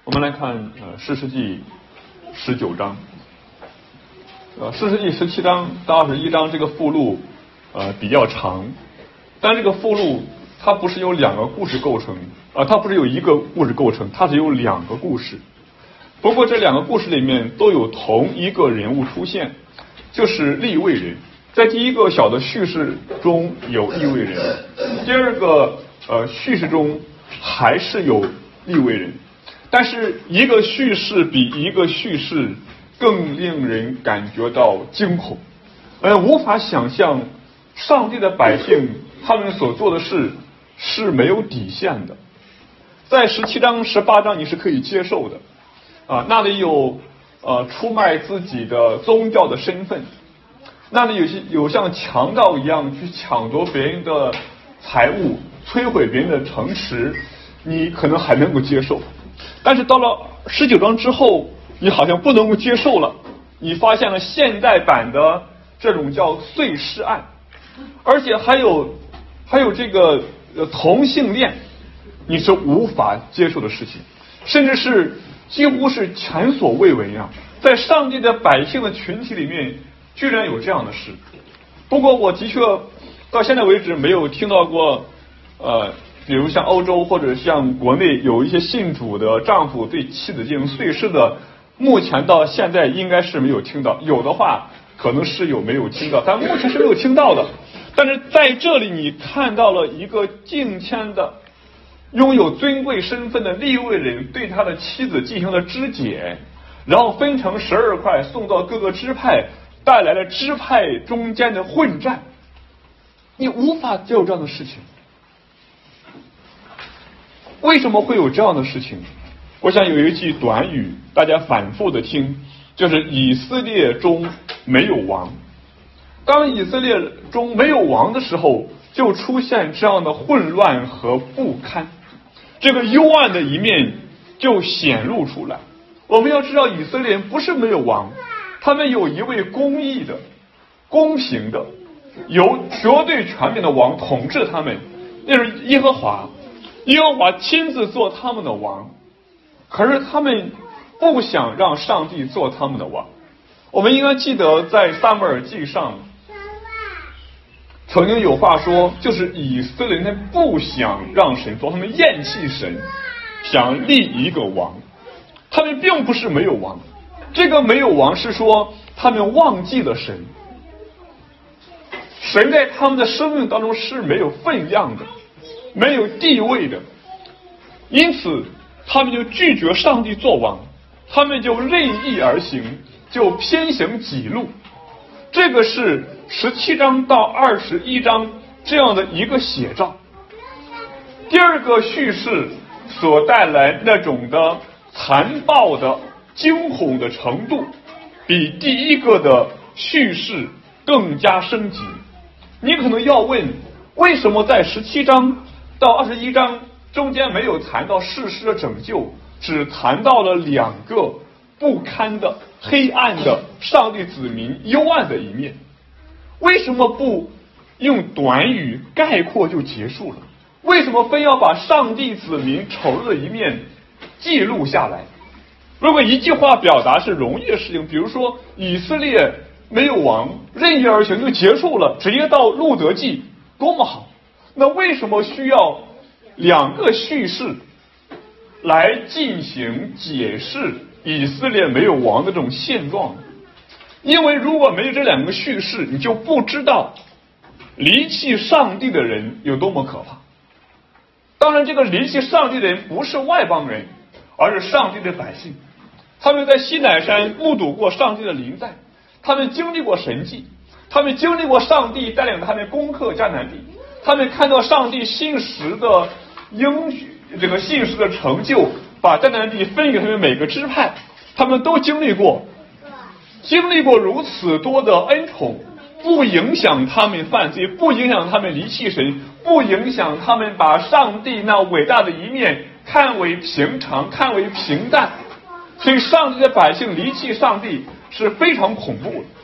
我们来看士师记19章，士师记17章到21章这个附录比较长，但这个附录它不是由两个故事构成它不是由一个故事构成，它是由两个故事。不过这两个故事里面都有同一个人物出现，就是利未人。在第一个小的叙事中有利未人，第二个叙事中还是有利未人，但是一个叙事比一个叙事更令人感觉到惊恐，无法想象上帝的百姓他们所做的事是没有底线的。在17章18章你是可以接受的那里有出卖自己的宗教的身份，那里有像强盗一样去抢夺别人的财物，摧毁别人的城池，你可能还能够接受。但是到了19章之后，你好像不能够接受了，你发现了现代版的这种叫碎尸案，而且还有这个同性恋，你是无法接受的事情，甚至是几乎是前所未闻啊！在上帝的百姓的群体里面，居然有这样的事。不过我的确到现在为止没有听到过比如像欧洲或者像国内有一些信主的丈夫对妻子进行碎尸的，目前到现在应该是没有听到，有的话可能是有没有听到，但目前是没有听到的。但是在这里你看到了一个敬虔的拥有尊贵身份的利未人对他的妻子进行了肢解，然后分成12块送到各个支派，带来了支派中间的混战，你无法接受这样的事情。为什么会有这样的事情？我想有一句短语大家反复的听，就是以色列中没有王。当以色列中没有王的时候，就出现这样的混乱和不堪，这个幽暗的一面就显露出来。我们要知道以色列人不是没有王，他们有一位公义的、公平的、有绝对权柄的王统治他们，那是耶和华。耶和华亲自做他们的王，可是他们不想让上帝做他们的王。我们应该记得在撒母耳记上曾经有话说，就是以色列人不想让神做，他们厌弃神，想立一个王。他们并不是没有王，这个没有王是说他们忘记了神，神在他们的生命当中是没有分量的，没有地位的，因此他们就拒绝上帝做王，他们就任意而行，就偏行己路。这个是17章到21章这样的一个写照。第二个叙事所带来那种的残暴的惊恐的程度，比第一个的叙事更加升级。你可能要问，为什么在17章到21章中间没有谈到世事的拯救，只谈到了2个不堪的黑暗的上帝子民幽暗的一面？为什么不用短语概括就结束了？为什么非要把上帝子民丑恶的一面记录下来？如果一句话表达是容易的事情，比如说以色列没有王，任意而行就结束了，直接到路得记，多么好。那为什么需要2个叙事来进行解释以色列没有王的这种现状？因为如果没有这2个叙事，你就不知道离弃上帝的人有多么可怕。当然这个离弃上帝的人不是外邦人，而是上帝的百姓。他们在西乃山目睹过上帝的临在，他们经历过神迹，他们经历过上帝带领他们攻克迦南地，他们看到上帝信实的应许，这个信实的成就，把迦南地分给他们每个支派，他们都经历过如此多的恩宠，不影响他们犯罪，不影响他们离弃神，不影响他们把上帝那伟大的一面看为平常，看为平淡。所以上帝的百姓离弃上帝是非常恐怖的。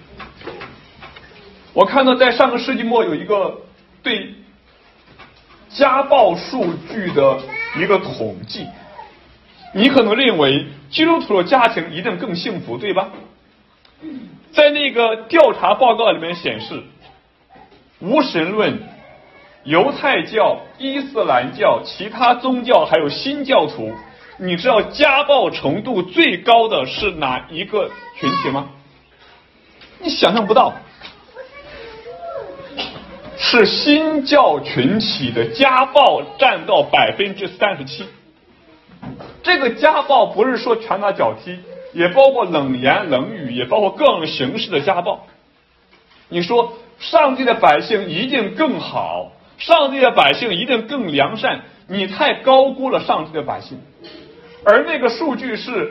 我看到在上个世纪末有一个对家暴数据的一个统计。你可能认为基督徒的家庭一定更幸福，对吧？在那个调查报告里面显示，无神论、犹太教、伊斯兰教、其他宗教还有新教徒，你知道家暴程度最高的是哪一个群体吗？你想象不到，是新教群体的家暴占到37%。这个家暴不是说拳打脚踢，也包括冷言冷语，也包括各种形式的家暴。你说上帝的百姓一定更好，上帝的百姓一定更良善，你太高估了上帝的百姓。而那个数据是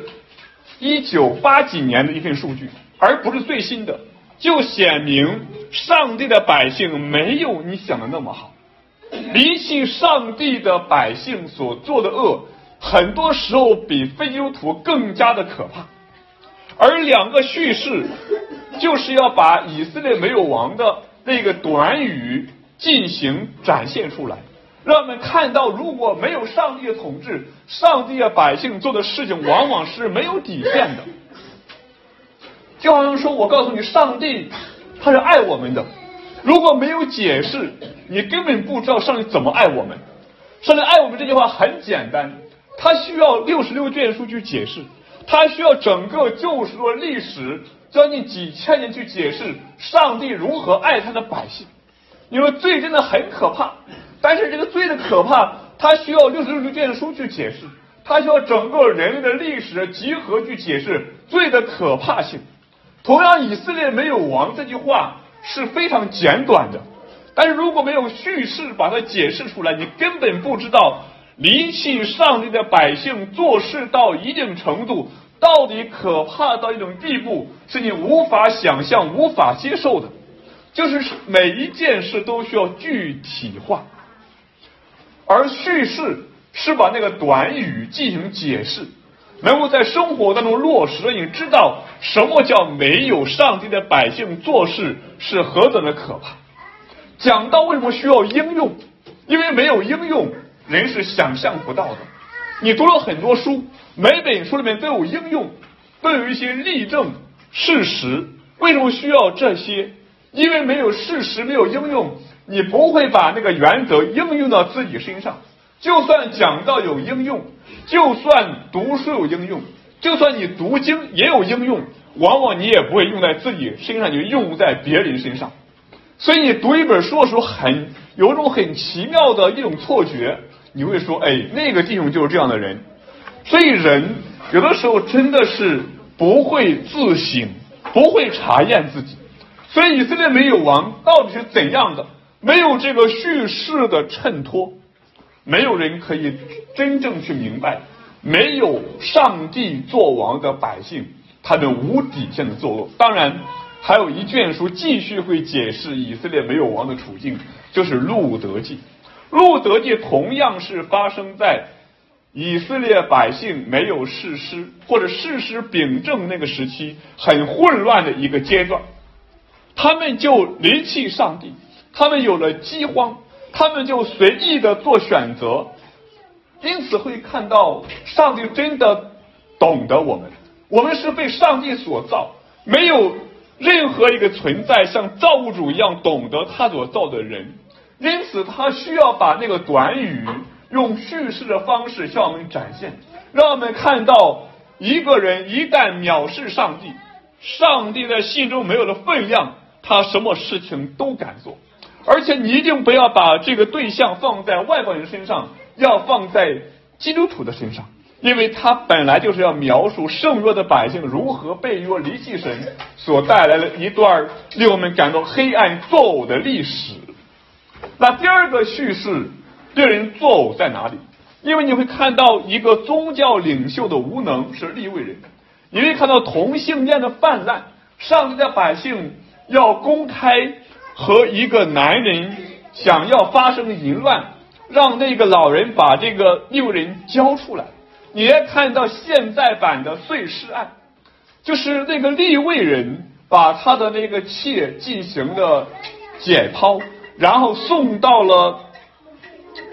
1980几年的一份数据，而不是最新的，就显明上帝的百姓没有你想的那么好。离弃上帝的百姓所做的恶，很多时候比非基督徒更加的可怕。而两个叙事就是要把以色列没有王的那个短语进行展现出来，让我们看到如果没有上帝的统治，上帝的百姓做的事情往往是没有底线的。就好像说，我告诉你，上帝他是爱我们的，如果没有解释，你根本不知道上帝怎么爱我们。上帝爱我们这句话很简单，他需要66卷书去解释，他需要整个救赎的历史将近几千年去解释上帝如何爱他的百姓。因为罪真的很可怕，但是这个罪的可怕，他需要66卷书去解释，他需要整个人类的历史集合去解释罪的可怕性。同样，以色列没有王这句话是非常简短的，但是如果没有叙事把它解释出来，你根本不知道离弃上帝的百姓做事到一定程度到底可怕到一种地步，是你无法想象无法接受的。就是每一件事都需要具体化，而叙事是把那个短语进行解释，能够在生活当中落实，你知道什么叫没有上帝的百姓做事是何等的可怕。讲到为什么需要应用，因为没有应用，人是想象不到的。你读了很多书，每本书里面都有应用，都有一些例证事实。为什么需要这些？因为没有事实，没有应用，你不会把那个原则应用到自己身上。就算讲到有应用，就算读书有应用，就算你读经也有应用，往往你也不会用在自己身上，就用在别人身上。所以你读一本书的时候，有一种很奇妙的一种错觉，你会说，哎，那个弟兄就是这样的人。所以人有的时候真的是不会自省，不会查验自己。所以以色列没有王到底是怎样的？没有这个叙事的衬托，没有人可以真正去明白，没有上帝作王的百姓，他们无底线的作恶。当然还有一卷书继续会解释以色列没有王的处境，就是路得记。路得记同样是发生在以色列百姓没有士师或者士师秉政那个时期很混乱的一个阶段，他们就离弃上帝，他们有了饥荒，他们就随意的做选择。因此会看到上帝真的懂得我们，我们是被上帝所造，没有任何一个存在像造物主一样懂得他所造的人。因此他需要把那个短语用叙事的方式向我们展现，让我们看到一个人一旦藐视上帝，上帝在心中没有了分量，他什么事情都敢做。而且你一定不要把这个对象放在外国人身上，要放在基督徒的身上，因为他本来就是要描述圣约的百姓如何被约离弃神所带来的一段令我们感到黑暗作呕的历史。那第二个叙事令人作呕在哪里？因为你会看到一个宗教领袖的无能，是利未人，你会看到同性恋的泛滥，上帝的百姓要公开和一个男人想要发生淫乱，让那个老人把这个利未人交出来。你也看到现在版的碎尸案，就是那个利未人把他的那个妾进行了解剖，然后送到了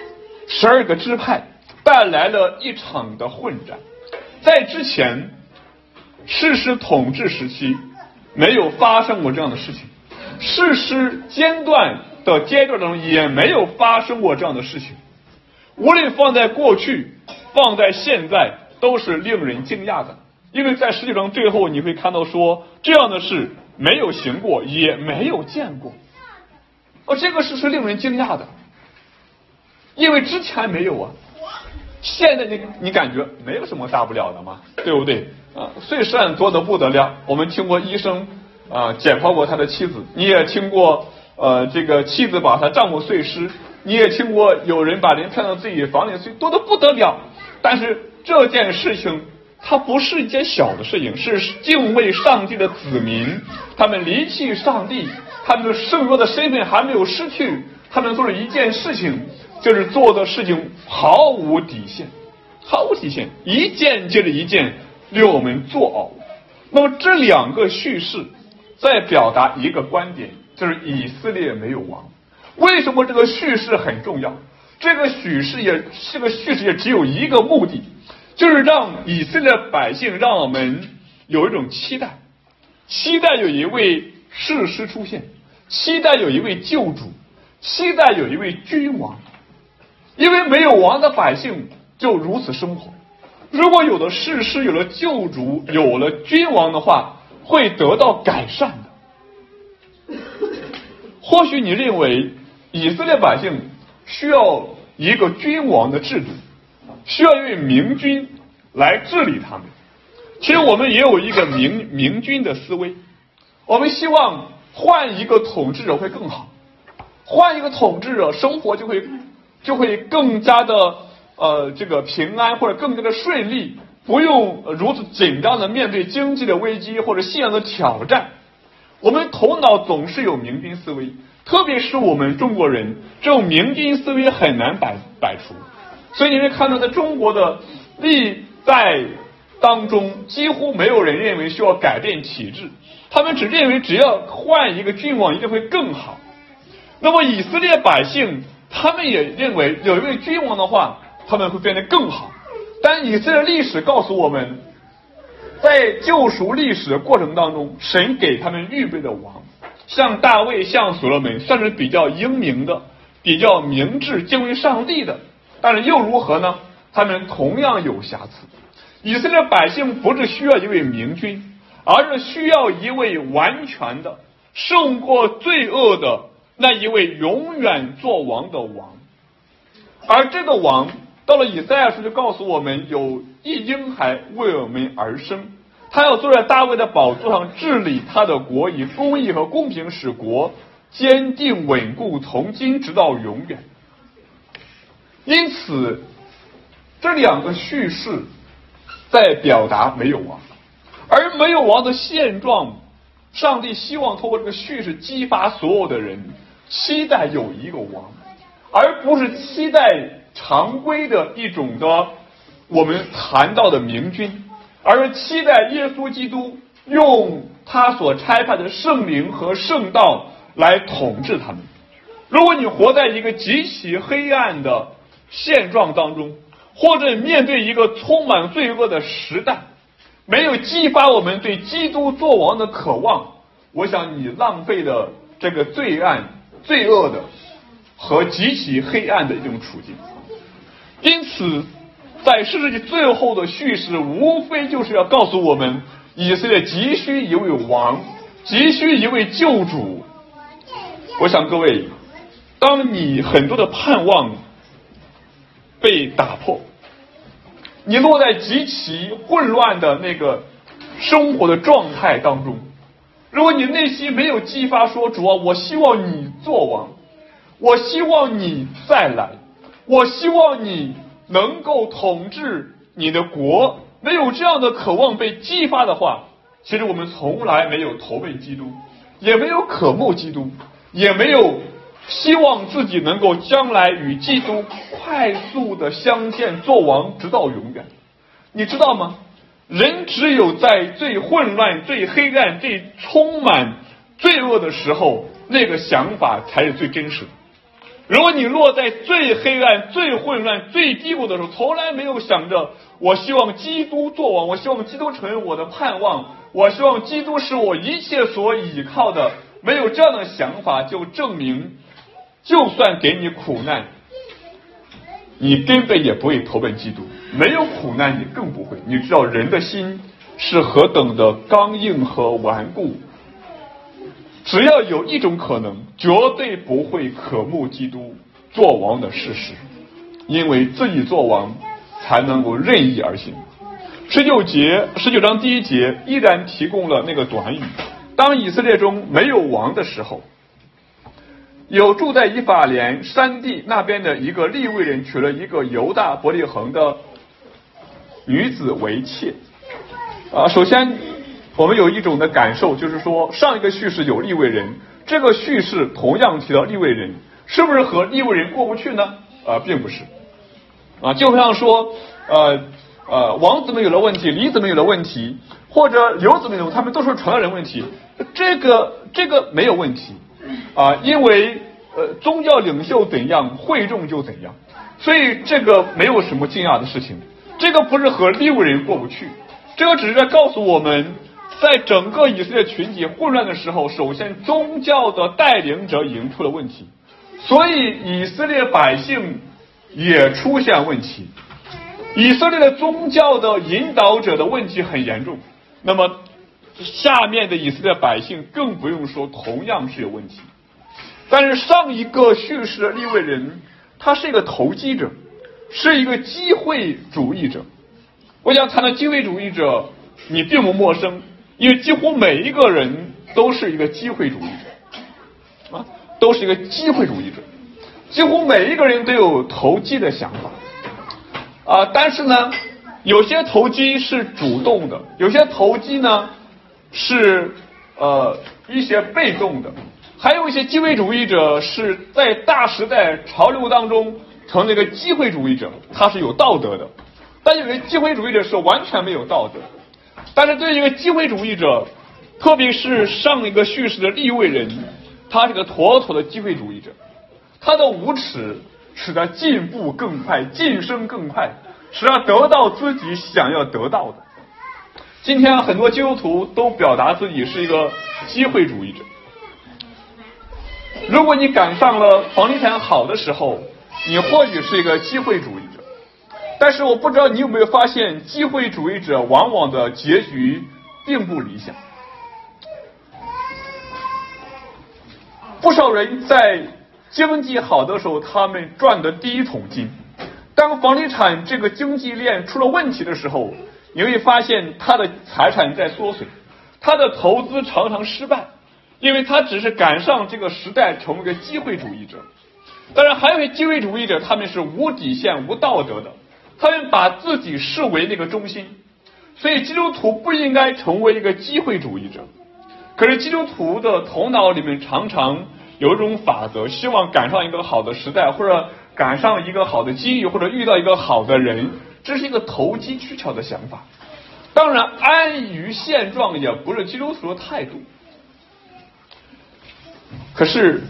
12个支派带来了一场的混战。在之前士师统治时期没有发生过这样的事情，士师间断的阶段中也没有发生过这样的事情。无论放在过去放在现在都是令人惊讶的，因为在实际上最后你会看到说这样的事没有行过也没有见过。这个事是令人惊讶的，因为之前没有啊，现在你感觉没有什么大不了的嘛，对不对啊？碎尸案多得不得了，我们听过医生解剖过他的妻子，你也听过这个妻子把他丈夫碎尸，你也听过有人把人骗到自己房里碎，多得不得了。但是这件事情它不是一件小的事情，是敬畏上帝的子民，他们离弃上帝，他们的圣约的身份还没有失去，他们做了一件事情，就是做的事情毫无底线，毫无底线，一件接着一件令我们作呕。那么这两个叙事在表达一个观点，就是以色列没有王。为什么这个叙事很重要？这个叙事也只有一个目的，就是让以色列百姓，让我们有一种期待，期待有一位士师出现，期待有一位救主，期待有一位君王。因为没有王的百姓就如此生活，如果有了士师，有了救主，有了君王的话，会得到改善的。或许你认为以色列百姓需要一个君王的制度，需要一位明君来治理他们。其实我们也有一个明君的思维，我们希望换一个统治者会更好，换一个统治者生活就会更加的这个平安，或者更加的顺利，不用如此紧张的面对经济的危机或者信仰的挑战。我们头脑总是有明君思维，特别是我们中国人，这种明君思维很难摆除。所以你会看到在中国的历代当中，几乎没有人认为需要改变体制，他们只认为只要换一个君王一定会更好。那么以色列百姓他们也认为有一位君王的话，他们会变得更好。但以色列历史告诉我们，在救赎历史的过程当中，神给他们预备的王，像大卫，像所罗门，算是比较英明的，比较明智，敬畏上帝的。但是又如何呢？他们同样有瑕疵。以色列百姓不是需要一位明君，而是需要一位完全的、胜过罪恶的那一位永远做王的王。而这个王到了以赛亚书就告诉我们，有一婴孩为我们而生，他要坐在大卫的宝座上治理他的国，以公义和公平使国坚定稳固，从今直到永远。因此这两个叙事在表达没有王，而没有王的现状，上帝希望通过这个叙事激发所有的人期待有一个王，而不是期待常规的一种的我们谈到的明君，而是期待耶稣基督用他所差派的圣灵和圣道来统治他们。如果你活在一个极其黑暗的现状当中，或者面对一个充满罪恶的时代，没有激发我们对基督作王的渴望，我想你浪费了这个罪恶的和极其黑暗的一种处境。因此在世纪最后的叙事无非就是要告诉我们，以色列急需一位王，急需一位救主。我想各位，当你很多的盼望被打破，你落在极其混乱的那个生活的状态当中，如果你内心没有激发说，主啊，我希望你做王，我希望你再来，我希望你能够统治你的国，没有这样的渴望被激发的话，其实我们从来没有投奔基督，也没有渴慕基督，也没有希望自己能够将来与基督快速的相见，做王直到永远。你知道吗？人只有在最混乱、最黑暗、最充满罪恶的时候，那个想法才是最真实的。 如果你落在最黑暗、最混乱、最低谷的时候，从来没有想着我希望基督作王，我希望基督成为我的盼望，我希望基督是我一切所倚靠的，没有这样的想法，就证明就算给你苦难，你根本也不会投奔基督。没有苦难你更不会。你知道人的心是何等的刚硬和顽固，只要有一种可能，绝对不会渴慕基督做王的事实，因为自己做王才能够任意而行。19章第1节依然提供了那个短语，当以色列中没有王的时候，有住在以法莲山地那边的一个利未人娶了一个犹大伯利恒的女子为妾。首先我们有一种的感受，就是说上一个叙事有利未人，这个叙事同样提到利未人，是不是和利未人过不去呢？并不是。就像说王子们有了问题，李子们有了问题，或者刘子们有，他们都是传道人问题，这个没有问题因为宗教领袖怎样，会众就怎样，所以这个没有什么惊讶的事情。这个不是和利未人过不去，这个只是在告诉我们，在整个以色列群体混乱的时候，首先宗教的带领者已经出了问题，所以以色列百姓也出现问题。以色列的宗教的引导者的问题很严重，那么下面的以色列百姓更不用说，同样是有问题。但是上一个叙事的利未人，他是一个投机者，是一个机会主义者。我想谈到机会主义者，你并不陌生，因为几乎每一个人都是一个机会主义者都是一个机会主义者，几乎每一个人都有投机的想法但是呢，有些投机是主动的，有些投机呢是一些被动的，还有一些机会主义者是在大时代潮流当中成了一个机会主义者，他是有道德的。但有些机会主义者是完全没有道德。但是对于一个机会主义者，特别是上一个叙事的利未人，他是个妥妥的机会主义者，他的无耻使他进步更快，晋升更快，使他得到自己想要得到的。今天很多基督徒都表达自己是一个机会主义者。如果你赶上了房地产好的时候，你或许是一个机会主义者，但是我不知道你有没有发现，机会主义者往往的结局并不理想。不少人在经济好的时候，他们赚的第一桶金，当房地产这个经济链出了问题的时候，你会发现他的财产在缩水，他的投资常常失败，因为他只是赶上这个时代，成为一个机会主义者。当然还有一些机会主义者，他们是无底线无道德的，他们把自己视为那个中心，所以基督徒不应该成为一个机会主义者。可是基督徒的头脑里面常常有一种法则，希望赶上一个好的时代，或者赶上一个好的机遇，或者遇到一个好的人，这是一个投机取巧的想法。当然安于现状也不是基督徒的态度。可是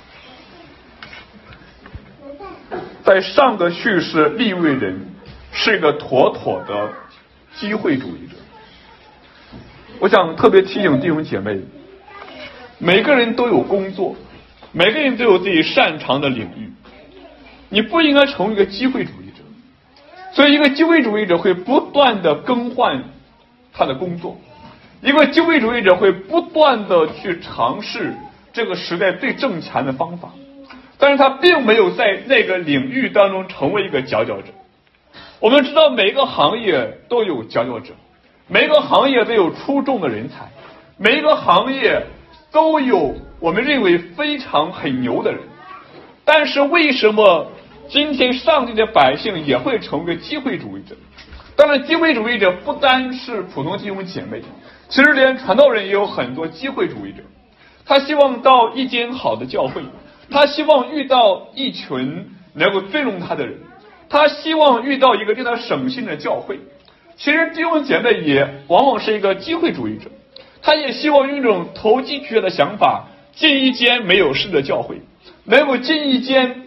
在上个叙事，利未人是一个妥妥的机会主义者。我想特别提醒弟兄姐妹，每个人都有工作，每个人都有自己擅长的领域，你不应该成为一个机会主义者。所以一个机会主义者会不断的更换他的工作，一个机会主义者会不断的去尝试这个时代最挣钱的方法，但是他并没有在那个领域当中成为一个佼佼者。我们知道每个行业都有佼佼者，每个行业都有出众的人才，每一个行业都有我们认为非常很牛的人。但是为什么今天上帝的百姓也会成为机会主义者？当然机会主义者不单是普通弟兄姐妹，其实连传道人也有很多机会主义者。他希望到一间好的教会，他希望遇到一群能够尊重他的人，他希望遇到一个对他省心的教会。其实弟兄姐妹也往往是一个机会主义者，他也希望用这种投机取巧的想法进一间没有事的教会，能够进一间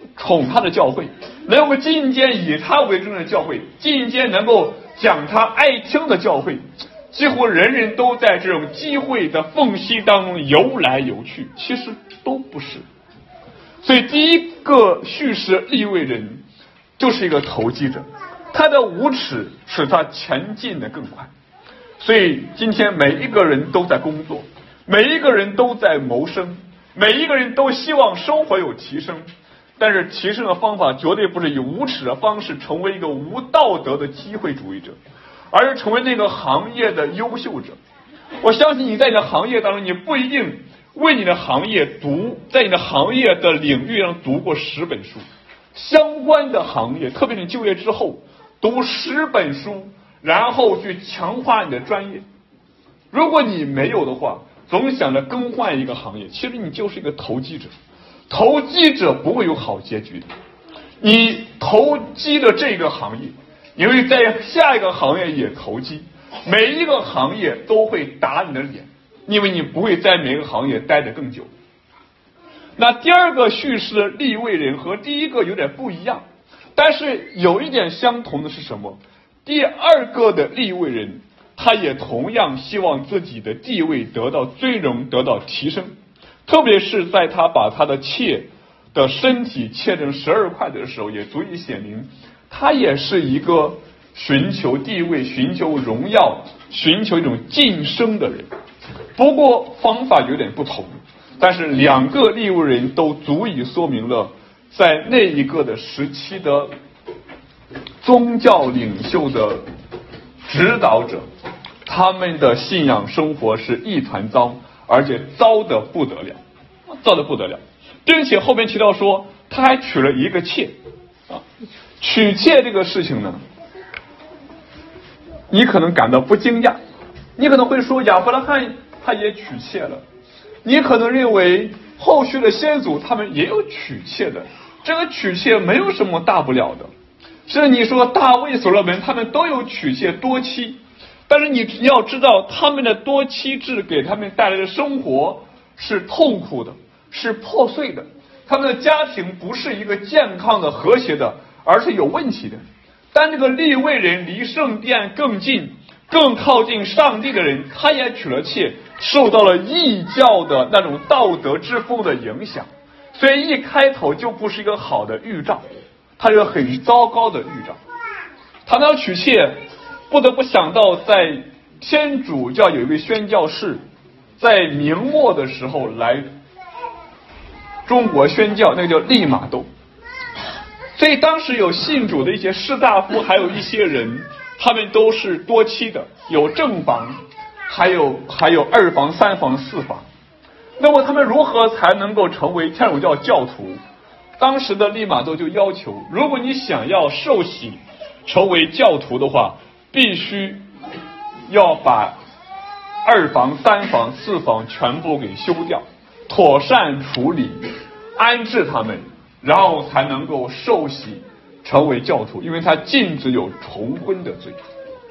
宠他的教会，能够进见以他为中的教会，进见能够讲他爱听的教会，几乎人人都在这种机会的缝隙当中游来游去，其实都不是。所以第一个叙事利未人就是一个投机者，他的无耻使他前进的更快。所以今天每一个人都在工作，每一个人都在谋生，每一个人都希望生活有提升，但是提升的方法绝对不是以无耻的方式成为一个无道德的机会主义者，而是成为那个行业的优秀者。我相信你在你的行业当中，你不一定为你的行业在你的行业的领域上读过10本书，相关的行业，特别是就业之后读10本书，然后去强化你的专业。如果你没有的话，总想着更换一个行业，其实你就是一个投机者。投机者不会有好结局的，你投机的这个行业，你会在下一个行业也投机，每一个行业都会打你的脸，因为你不会在每个行业待得更久。那第二个叙事的利未人和第一个有点不一样，但是有一点相同的是什么？第二个的利未人，他也同样希望自己的地位得到尊荣，得到提升，特别是在他把他的妾的身体切成12块的时候，也足以显明他也是一个寻求地位、寻求荣耀、寻求一种晋升的人。不过方法有点不同，但是两个利未人都足以说明了在那一个的时期的宗教领袖的指导者，他们的信仰生活是一团糟，而且糟得不得了，并且后面提到说他还娶了一个妾娶妾这个事情呢，你可能感到不惊讶，你可能会说亚伯拉罕他也娶妾了，你可能认为后续的先祖他们也有娶妾的，这个娶妾没有什么大不了的。是你说大卫、所罗门他们都有娶妾多妻，但是你要知道他们的多妻制给他们带来的生活是痛苦的，是破碎的，他们的家庭不是一个健康的和谐的，而是有问题的。但这个利未人离圣殿更近，更靠近上帝的人，他也娶了妾，受到了异教的那种道德之风的影响，所以一开头就不是一个好的预兆，它是个很糟糕的预兆。谈到娶妾，不得不想到在天主教有一位宣教士在明末的时候来中国宣教，那个叫利玛窦。所以当时有信主的一些士大夫，还有一些人，他们都是多妻的，有正房，还有2房、3房、4房。那么他们如何才能够成为天主教教徒？当时的利玛窦就要求，如果你想要受洗成为教徒的话，必须要把2房、3房、4房全部给修掉，妥善处理，安置他们，然后才能够受洗成为教徒，因为他禁止有重婚的罪。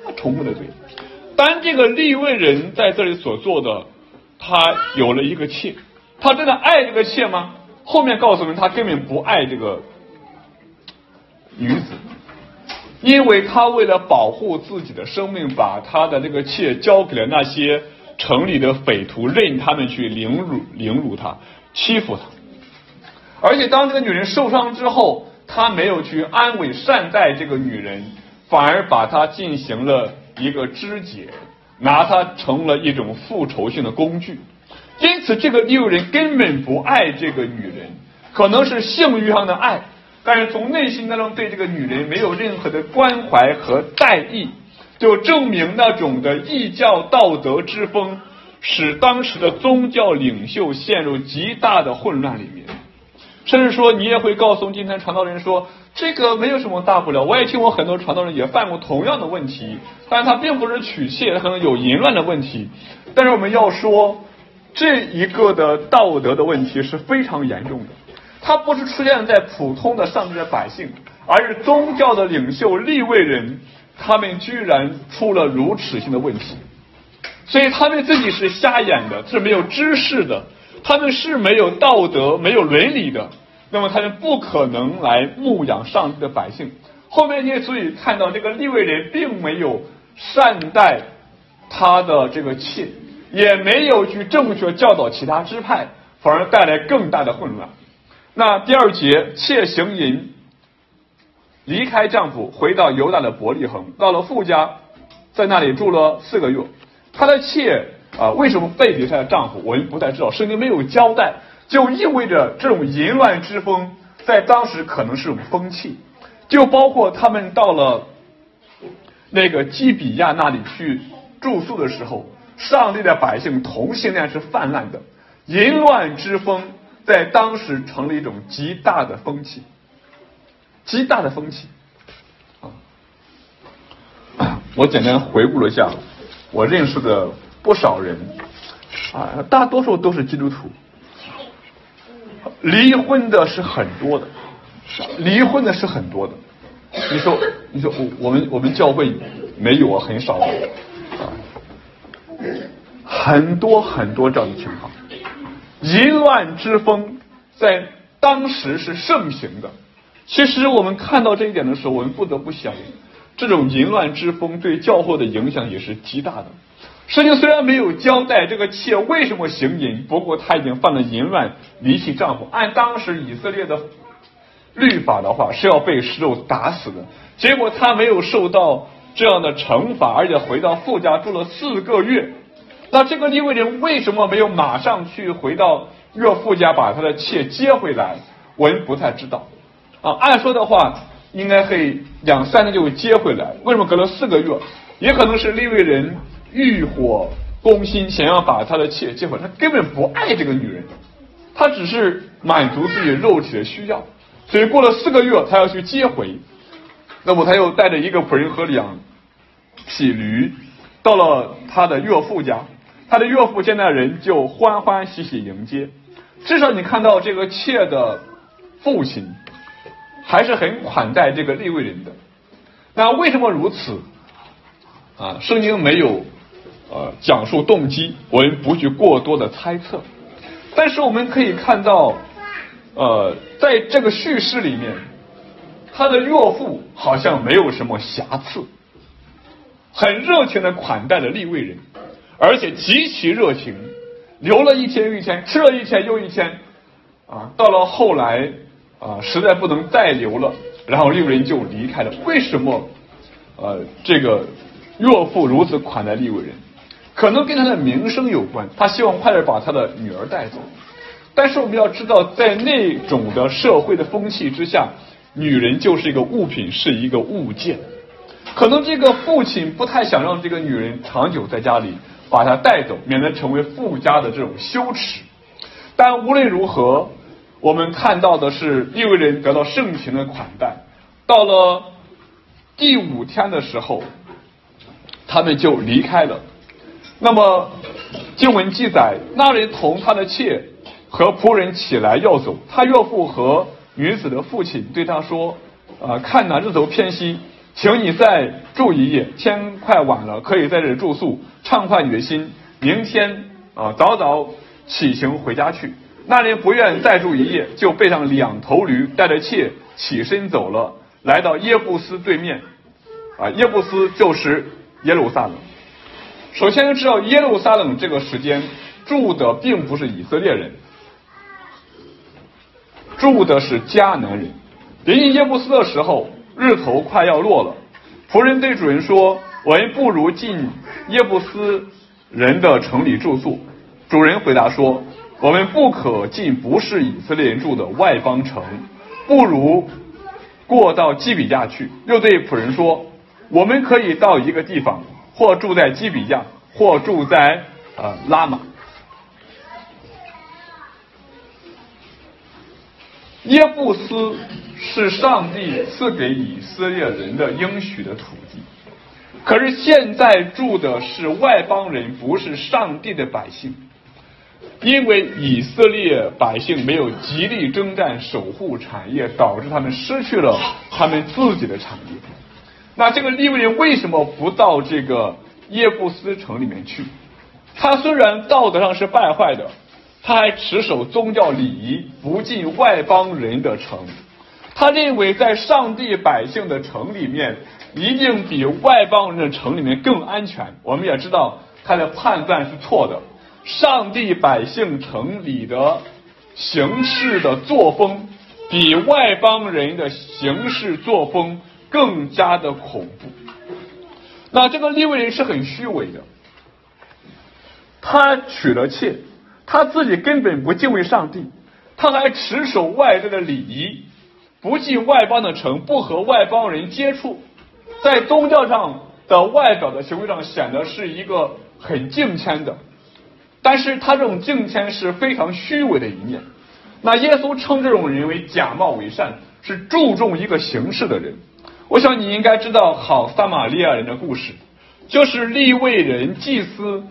当这个利未人在这里所做的，他有了一个妾，他真的爱这个妾吗？后面告诉我们，他根本不爱这个女子，因为他为了保护自己的生命，把他的这个妾交给了那些城里的匪徒，任他们去凌辱他，欺负他。而且当这个女人受伤之后，他没有去安慰善待这个女人，反而把她进行了一个肢解，拿她成了一种复仇性的工具。因此这个利未人根本不爱这个女人，可能是性欲上的爱，但是从内心当中对这个女人没有任何的关怀和在意，就证明那种的异教道德之风使当时的宗教领袖陷入极大的混乱里面。甚至说你也会告诉今天传道人说，这个没有什么大不了，我也听过很多传道人也犯过同样的问题，但他并不是娶妾，他可能有淫乱的问题。但是我们要说这一个的道德的问题是非常严重的，它不是出现在普通的上帝的百姓，而是宗教的领袖利未人，他们居然出了如此性的问题。所以他们自己是瞎眼的，是没有知识的，他们是没有道德、没有伦理的， 那么他们不可能来牧养上帝的百姓。后面你也所以看到这个利未人并没有善待他的这个妾，也没有去正确教导其他支派，反而带来更大的混乱。那第二节，妾行淫，离开丈夫，回到犹大的伯利恒，到了父家，在那里住了4个月。他的妾为什么背离她的丈夫，我们不太知道，圣经没有交代，就意味着这种淫乱之风在当时可能是种风气，就包括他们到了那个基比亚那里去住宿的时候，上帝的百姓同性恋是泛滥的，淫乱之风在当时成了一种极大的风气，极大的风气我简单回顾了一下我认识的不少人大多数都是基督徒，离婚的是很多的，离婚的是很多的。你说我们教会没有很少很多这样的情况。淫乱之风在当时是盛行的。其实我们看到这一点的时候，我们不得不想，这种淫乱之风对教会的影响也是极大的。圣经虽然没有交代这个妾为什么行淫，不过他已经犯了淫乱，离弃丈夫。按当时以色列的律法的话，是要被石头打死的。结果他没有受到这样的惩罚，而且回到父家住了4个月。那这个利未人为什么没有马上去回到岳父家把他的妾接回来？我们不太知道按说的话应该可以2-3年就会接回来，为什么隔了4个月？也可能是利未人欲火攻心，想要把他的妾接回来，他根本不爱这个女人，他只是满足自己肉体的需要，所以过了4个月他要去接回。那么他又带着1个仆人和2匹驴到了他的岳父家，他的岳父见那人就欢欢喜喜迎接。至少你看到这个妾的父亲还是很款待这个利未人的。那为什么如此圣经没有讲述动机，我们不去过多的猜测。但是我们可以看到在这个叙事里面，他的岳父好像没有什么瑕疵，很热情的款待了利未人，而且极其热情，留了1天又1天，吃了1天又1天到了后来实在不能再留了，然后利未人就离开了。为什么这个岳父如此款待利未人？可能跟他的名声有关，他希望快点把他的女儿带走。但是我们要知道，在那种的社会的风气之下，女人就是一个物品，是一个物件。可能这个父亲不太想让这个女人长久在家里，把她带走，免得成为父家的这种羞耻。但无论如何，我们看到的是利未人得到盛情的款待。到了第5天的时候，他们就离开了。那么经文记载，那人同他的妾和仆人起来要走，他岳父和女子的父亲对他说看哪，日头偏西，请你再住1夜，天快晚了，可以在这里住宿，畅快你的心，明天早早起行回家去。那人不愿再住1夜，就背上2头驴，带着妾起身走了，来到耶布斯对面耶布斯就是耶路撒冷。首先知道耶路撒冷这个时间住的并不是以色列人，住的是迦南人。临近耶布斯的时候，日头快要落了，仆人对主人说，我们不如进耶布斯人的城里住宿。主人回答说，我们不可进不是以色列人住的外邦城，不如过到基比亚去。又对仆人说，我们可以到一个地方，或住在基比亚，或住在拉玛。耶布斯是上帝赐给以色列人的应许的土地，可是现在住的是外邦人，不是上帝的百姓。因为以色列百姓没有极力征战守护产业，导致他们失去了他们自己的产业。那这个利未人为什么不到这个耶布斯城里面去？他虽然道德上是败坏的， 他还持守宗教礼仪，不进外邦人的城。他认为在上帝百姓的城里面，一定比外邦人的城里面更安全。我们也知道他的判断是错的，上帝百姓城里的行事的作风，比外邦人的行事作风更加的恐怖。那这个利未人是很虚伪的，他娶了妾，他自己根本不敬畏上帝，他还持守外在的礼仪，不进外邦的城，不和外邦人接触，在宗教上的外表的行为上显得是一个很敬谦的，但是他这种敬谦是非常虚伪的一面。那耶稣称这种人为假冒伪善，是注重一个形式的人。我想你应该知道好撒玛利亚人的故事，就是利未人祭司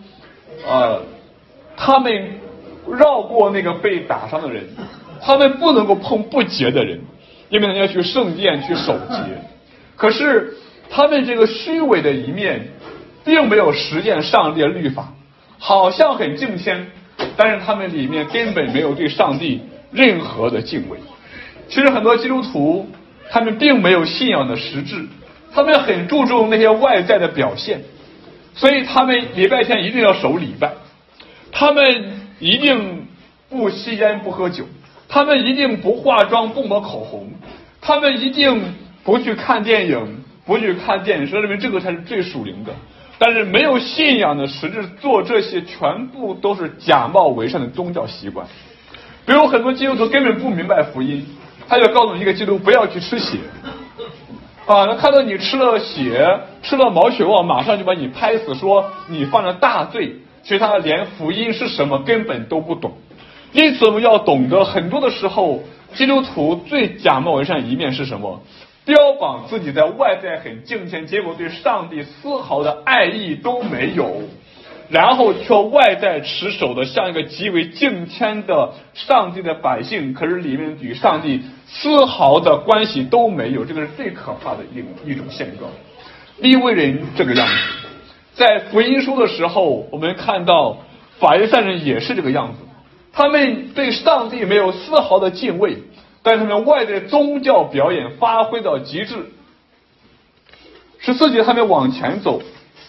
他们绕过那个被打伤的人，他们不能够碰不洁的人，因为人家去圣殿去守节。可是他们这个虚伪的一面并没有实践上帝的律法，好像很敬谦，但是他们里面根本没有对上帝任何的敬畏。其实很多基督徒他们并没有信仰的实质，他们很注重那些外在的表现，所以他们礼拜天一定要守礼拜，他们一定不吸烟不喝酒，他们一定不化妆不抹口红，他们一定不去看电影不去看电视，认为这个才是最属灵的。但是没有信仰的实质做这些全部都是假冒伪善的宗教习惯。比如很多基督徒根本不明白福音，他就告诉一个基督徒不要去吃血他看到你吃了血吃了毛血旺，马上就把你拍死，说你犯了大罪。其实他连福音是什么根本都不懂。因此我们要懂得，很多的时候基督徒最假冒伪善一面是什么？标榜自己在外在很敬虔，结果对上帝丝毫的爱意都没有，然后却外在持守的像一个极为敬谦的上帝的百姓，可是里面与上帝丝毫的关系都没有。这个是最可怕的一种现状。利未人这个样子，在福音书的时候我们看到法利赛人也是这个样子，他们对上帝没有丝毫的敬畏，但是他们外在宗教表演发挥到极致。14节他们往前走，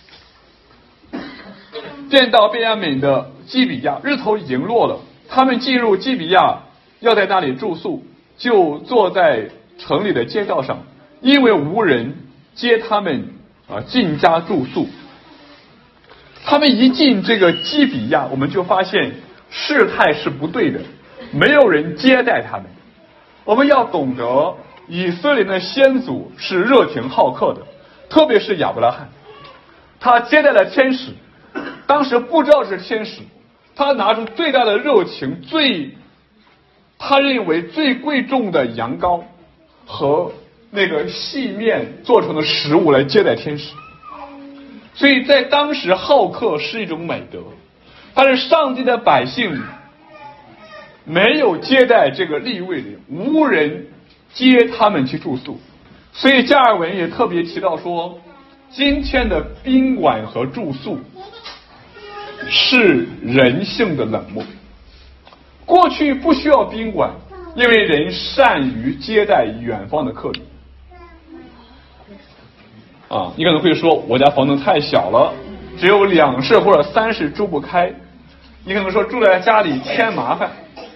便到便雅悯的基比亚，日头已经落了，他们进入基比亚，要在那里住宿，就坐在城里的街道上，因为无人接他们进家住宿。他们一进这个基比亚，我们就发现事态是不对的，没有人接待他们。我们要懂得以色列的先祖是热情好客的，特别是亚伯拉罕，他接待了天使，当时不知道是天使，他拿出最大的热情，他认为最贵重的羊羔和那个细面做成的食物来接待天使。所以在当时好客是一种美德，但是上帝的百姓没有接待这个利未人，无人接他们去住宿。所以加尔文也特别提到说，今天的宾馆和住宿是人性的冷漠。过去不需要宾馆，因为人善于接待远方的客旅你可能会说我家房子太小了，只有2室或者3室住不开，你可能说住在家里添麻烦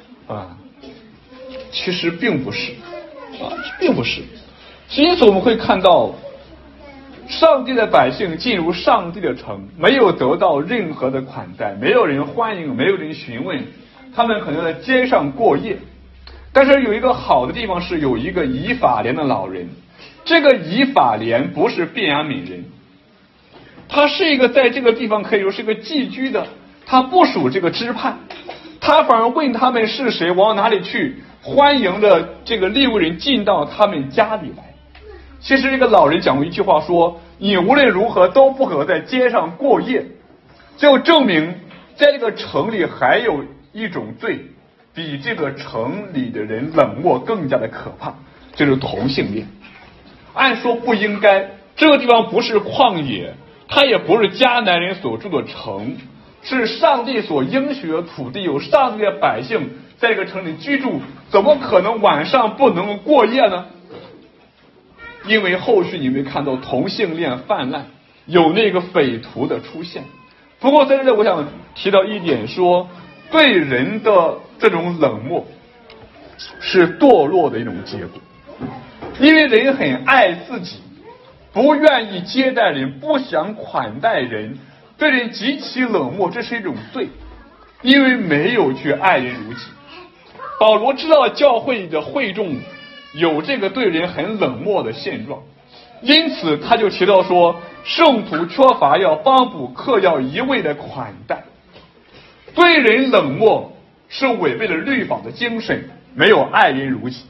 其实并不是并不是。因此我们会看到上帝的百姓进入上帝的城，没有得到任何的款待，没有人欢迎，没有人询问，他们可能在街上过夜。但是有一个好的地方是有一个以法莲的老人，这个以法莲不是便雅悯人，他是一个在这个地方可以说是一个寄居的，他不属这个支派，他反而问他们是谁往哪里去，欢迎着这个利未人进到他们家里来。其实这个老人讲过一句话说，你无论如何都不可在街上过夜，就证明在这个城里还有一种罪比这个城里的人冷漠更加的可怕，就是同性恋。按说不应该，这个地方不是旷野，它也不是迦南人所住的城， 是上帝所应许的土地，有上帝的百姓在这个城里居住，怎么可能晚上不能过夜呢？因为后续你会看到同性恋泛滥，有那个匪徒的出现。不过在这里我想提到一点，说对人的这种冷漠是堕落的一种结果，因为人很爱自己，不愿意接待人，不想款待人，对人极其冷漠，这是一种罪，因为没有去爱人如己。保罗知道教会里的会众有这个对人很冷漠的现状，因此他就提到说，圣徒缺乏要帮补客要一味的款待。对人冷漠是违背了律法的精神，没有爱人如己。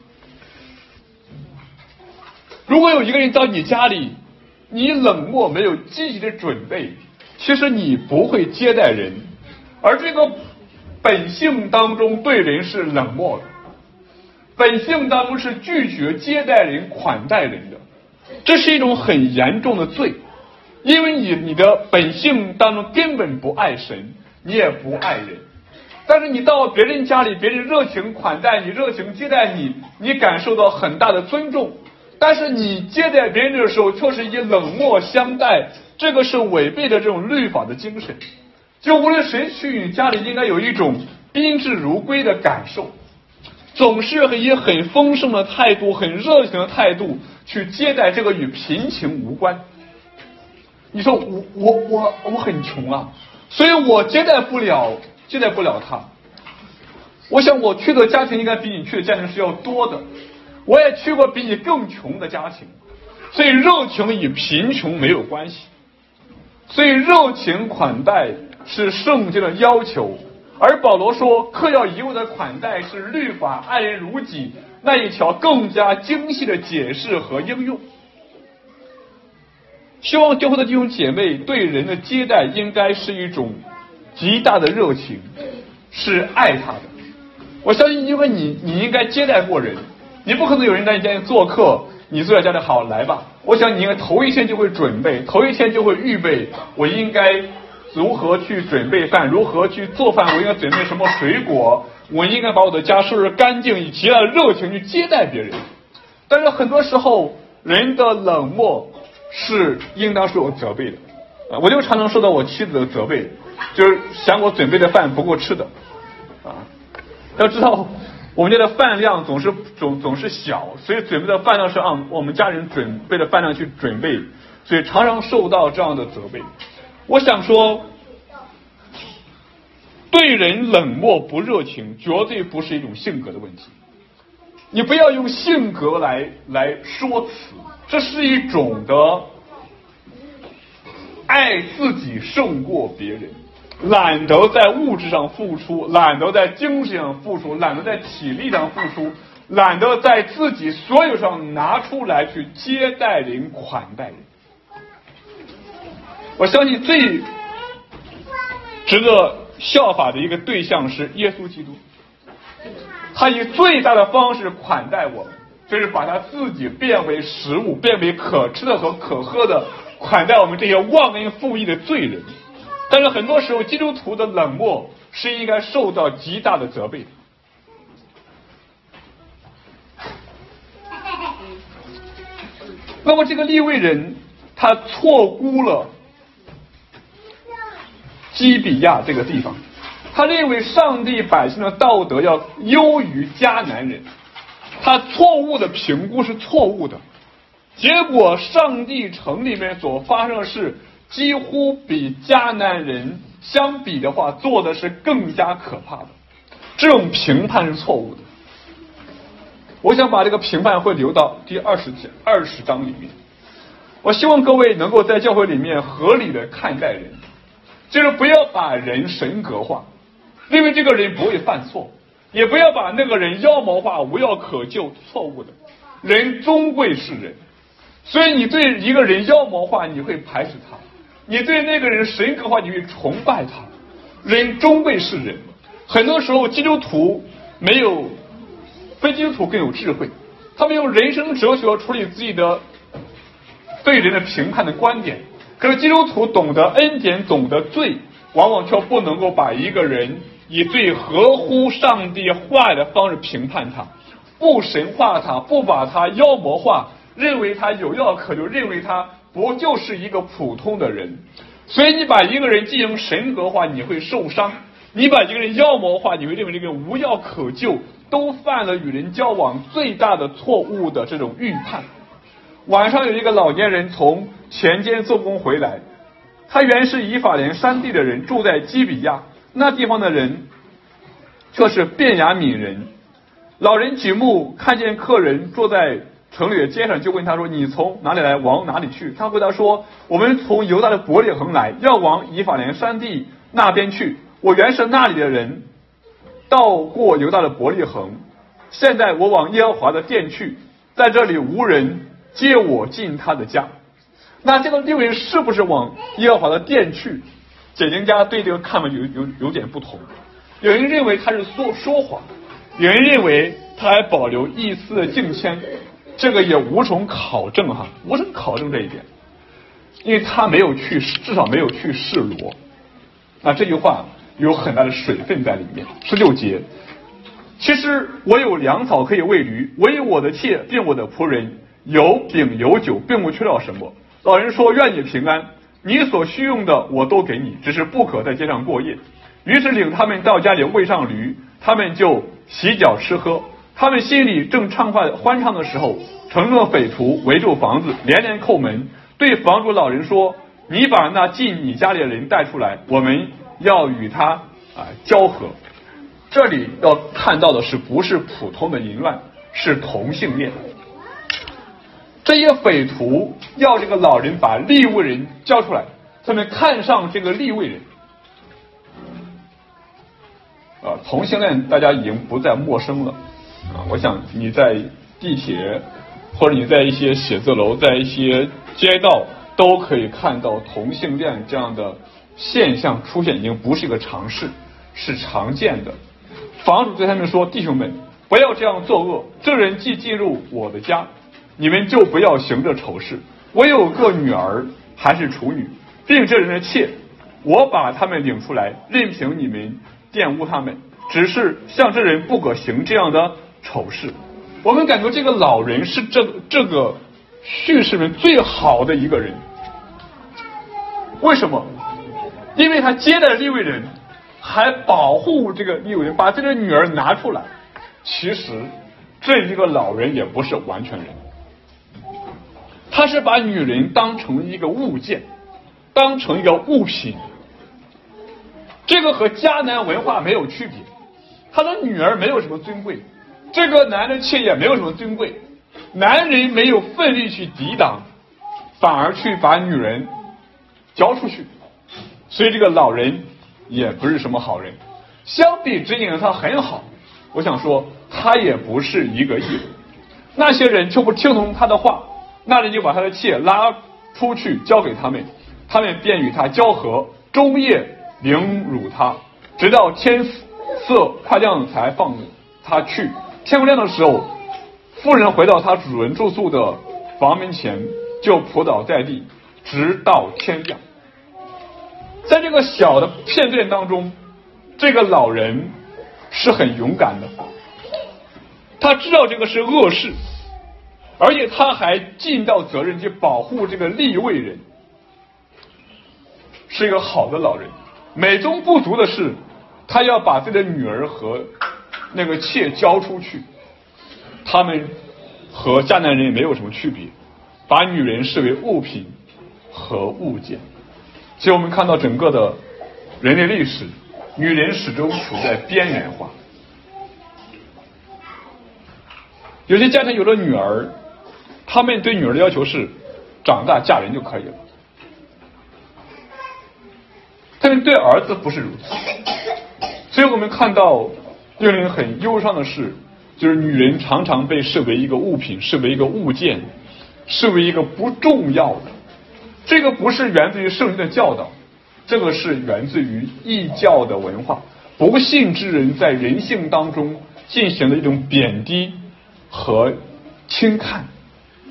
如果有一个人到你家里，你冷漠，没有积极的准备，其实你不会接待人，而这个本性当中对人是冷漠的，本性当中是拒绝接待人款待人的，这是一种很严重的罪，因为你的本性当中根本不爱神，你也不爱人。但是你到别人家里，别人热情款待你，热情接待你，你感受到很大的尊重，但是你接待别人的时候却是以冷漠相待，这个是违背的这种律法的精神。就无论谁去你家里，应该有一种宾至如归的感受，总是以很丰盛的态度，很热情的态度去接待这个与贫穷无关。你说我很穷啊，所以我接待不了他。我想我去的家庭应该比你去的家庭是要多的，我也去过比你更穷的家庭，所以热情与贫穷没有关系。所以热情款待是圣经的要求，而保罗说客要一味的款待是律法爱人如己那一条更加精细的解释和应用。希望教会的弟兄姐妹对人的接待应该是一种极大的热情，是爱他的。我相信因为你应该接待过人，你不可能有人在你家里做客，你坐在家里好来吧，我想你应该头一天就会准备，头一天就会预备，我应该如何去准备饭，如何去做饭，我应该准备什么水果，我应该把我的家收拾干净，以极大的热情去接待别人。但是很多时候人的冷漠是应当是有责备的，我就常常受到我妻子的责备，就是想我准备的饭不够吃的要知道我们家的饭量总是小，所以准备的饭量是按我们家人准备的饭量去准备，所以常常受到这样的责备。我想说，对人冷漠不热情绝对不是一种性格的问题，你不要用性格来说辞，这是一种的爱自己胜过别人，懒得在物质上付出，懒得在精神上付出，懒得在体力上付出，懒得在自己所有上拿出来去接待人款待人。我相信最值得效法的一个对象是耶稣基督，他以最大的方式款待我们，就是把他自己变为食物，变为可吃的和可喝的，款待我们这些忘恩负义的罪人。但是很多时候基督徒的冷漠是应该受到极大的责备的。那么这个利未人他错估了基比亚这个地方，他认为上帝百姓的道德要优于迦南人，他错误的评估是错误的，结果上帝城里面所发生的事几乎比迦南人相比的话做的是更加可怕的，这种评判是错误的。我想把这个评判会留到第20章里面。我希望各位能够在教会里面合理的看待人，就是不要把人神格化，因为这个人不会犯错，也不要把那个人妖魔化无药可救，错误的。人终归是人，所以你对一个人妖魔化你会排斥他，你对那个人神格化你会崇拜他。人终归是人，很多时候基督徒没有非基督徒更有智慧，他们用人生哲学处理自己的对人的评判的观点，可是基督徒懂得恩典，懂得罪， 往往却不能够把一个人以最合乎上帝话的方式评判他，不神化他，不把他妖魔化，认为他有药可救，认为他不就是一个普通的人。所以你把一个人进行神格化，你会受伤；你把一个人妖魔化，你会认为这个人无药可救，都犯了与人交往最大的错误的这种预判。晚上有一个老年人从田间做工回来，他原是以法莲山地的人，住在基比亚，那地方的人却是便雅悯人。老人举目看见客人坐在城里的街上，就问他说：“你从哪里来，往哪里去？”他回答说：“我们从犹大的伯利恒来，要往以法莲山地那边去。我原是那里的人，到过犹大的伯利恒。现在我往耶和华的殿去，在这里无人接我进他的家。”那这个利未人是不是往耶和华的殿去？解经家对这个看法有点不同。有人认为他是说谎，有人认为他还保留一丝的敬谦，这个也无从考证无从考证这一点，因为他没有去，至少没有去示罗。那这句话有很大的水分在里面。16节，其实我有粮草可以喂驴，我有我的妾并我的仆人，有饼有酒，并不缺少什么。老人说：“愿你平安，你所需用的我都给你，只是不可在街上过夜。”于是领他们到家里喂上驴，他们就洗脚吃喝。他们心里正欢畅的时候，城中的匪徒围住房子，连连叩门，对房主老人说：“你把那进你家里的人带出来，我们要与他交合。”这里要看到的是，不是普通的淫乱，是同性恋。这些匪徒要这个老人把利未人交出来，他们看上这个利未人。同性恋大家已经不再陌生了我想你在地铁或者你在一些写字楼，在一些街道都可以看到同性恋这样的现象出现，已经不是一个常事，是常见的。房主对他们说：“弟兄们，不要这样作恶，这人既进入我的家，你们就不要行这丑事。我有个女儿还是处女，并这人的妾，我把他们领出来，任凭你们玷污他们，只是像这人不可行这样的丑事。”我们感觉这个老人是这个叙事里最好的一个人。为什么？因为他接待利未人，还保护这个利未人，把这个女儿拿出来。其实这一个老人也不是完全人，他是把女人当成一个物件，当成一个物品。这个和迦南文化没有区别，他的女儿没有什么尊贵，这个男的妾也没有什么尊贵，男人没有奋力去抵挡，反而去把女人交出去，所以这个老人也不是什么好人。相比之下他很好，我想说他也不是一个义人。那些人就不听从他的话，那人就把他的妾拉出去交给他们，他们便与他交合，终夜凌辱他，直到天色快亮才放他去。天快亮的时候，妇人回到他主人住宿的房门前，就仆倒在地，直到天亮。在这个小的片段当中，这个老人是很勇敢的，他知道这个是恶事，而且他还尽到责任去保护这个利未人，是一个好的老人。美中不足的是，他要把自己的女儿和那个妾交出去，他们和迦南人也没有什么区别，把女人视为物品和物件。所以我们看到整个的人类历史，女人始终处在边缘化。有些家庭有了女儿，他们对女儿的要求是长大嫁人就可以了，但是对儿子不是如此。所以我们看到令人很忧伤的是，就是女人常常被视为一个物品，视为一个物件，视为一个不重要的。这个不是源自于圣经的教导，这个是源自于异教的文化，不信之人在人性当中进行的一种贬低和轻看。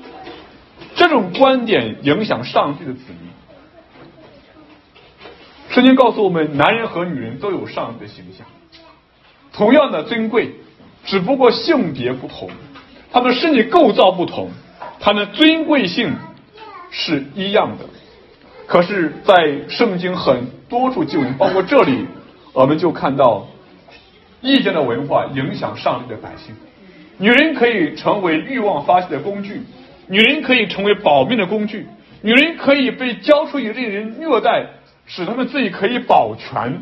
这种观点影响上帝的子民。 圣经告诉我们，男人和女人都有上帝的形象，同样的尊贵，只不过性别不同，他们身体构造不同，他们尊贵性是一样的。可是在圣经很多处经文，包括这里，我们就看到异教的文化影响上帝的百姓。女人可以成为欲望发泄的工具，女人可以成为保命的工具，女人可以被交出去令人虐待，使他们自己可以保全。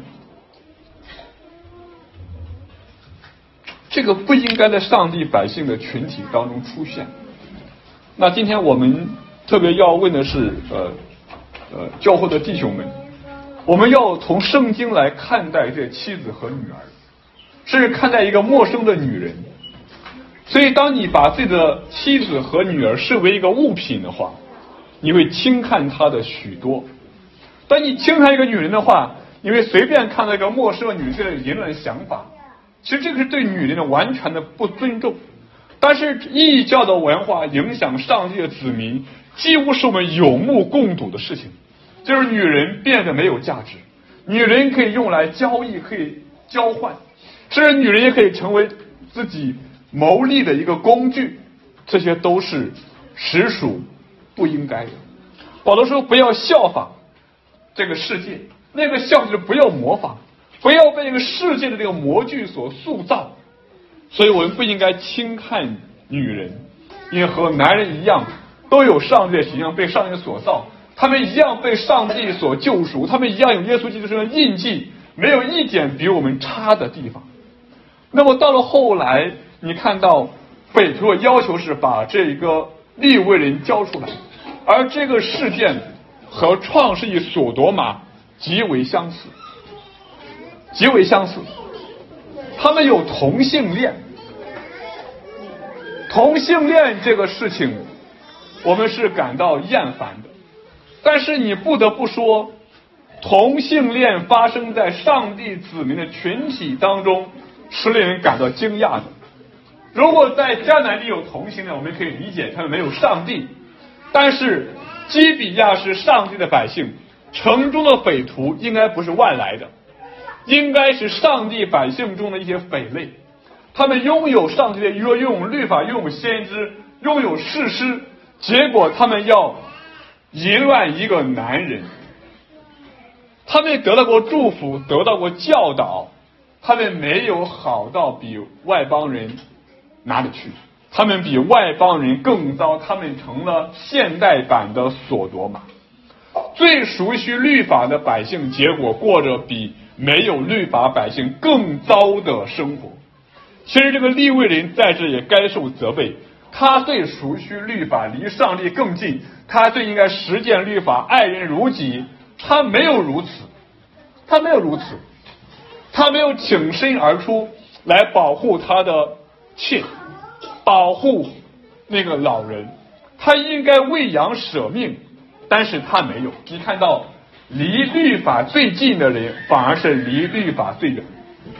这个不应该在上帝百姓的群体当中出现。那今天我们特别要问的是教会的弟兄们，我们要从圣经来看待这妻子和女儿，是看待一个陌生的女人。所以当你把自己的妻子和女儿视为一个物品的话，你会轻看她的许多。当你轻看一个女人的话，你会随便看到一个陌生的女性的言论想法，其实这个是对女人的完全的不尊重。但是异教的文化影响上帝的子民，几乎是我们有目共睹的事情，就是女人变得没有价值，女人可以用来交易，可以交换，甚至女人也可以成为自己谋利的一个工具，这些都是实属不应该的。保罗说不要效仿这个世界，那个效就是不要模仿，不要被这个世界的这个模具所塑造。所以我们不应该轻看女人，因为和男人一样都有上帝的形象，被上帝所造，他们一样被上帝所救赎，他们一样有耶稣基督身上的印记，没有一点比我们差的地方。那么到了后来，你看到北图的要求是把这个利未人交出来，而这个事件和创世纪所多玛极为相似，极为相似。他们有同性恋，同性恋这个事情我们是感到厌烦的，但是你不得不说，同性恋发生在上帝子民的群体当中是令人感到惊讶的。如果在迦南地有同性恋，我们可以理解他们没有上帝，但是基比亚是上帝的百姓，城中的匪徒应该不是外来的，应该是上帝百姓中的一些匪类，他们拥有上帝的约，拥有律法，拥有先知，拥有士师，结果他们要淫乱一个男人。他们得到过祝福，得到过教导，他们没有好到比外邦人哪里去，他们比外邦人更糟，他们成了现代版的所多玛。最熟悉律法的百姓，结果过着比没有律法百姓更糟的生活。其实这个利未人在这也该受责备，他最熟悉律法，离上帝更近，他最应该实践律法，爱人如己，他没有如此，他没有如此，他没有挺身而出来保护他的妾，保护那个老人，他应该为羊舍命，但是他没有。你看到离律法最近的人反而是离律法最远，